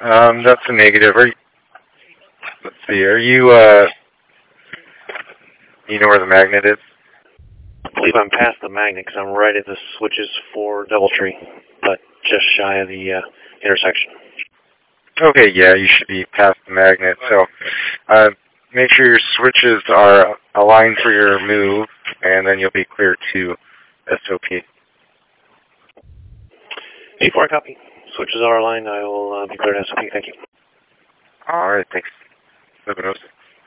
That's a negative. Let's see, you know where the magnet is? I believe I'm past the magnet because I'm right at the switches for Doubletree, but just shy of the intersection. Okay, yeah, you should be past the magnet. So, make sure your switches are aligned for your move, and then you'll be clear to SOP. Before I copy, switches are aligned. I will be clear to SOP. Thank you. All right, thanks. Nobody knows.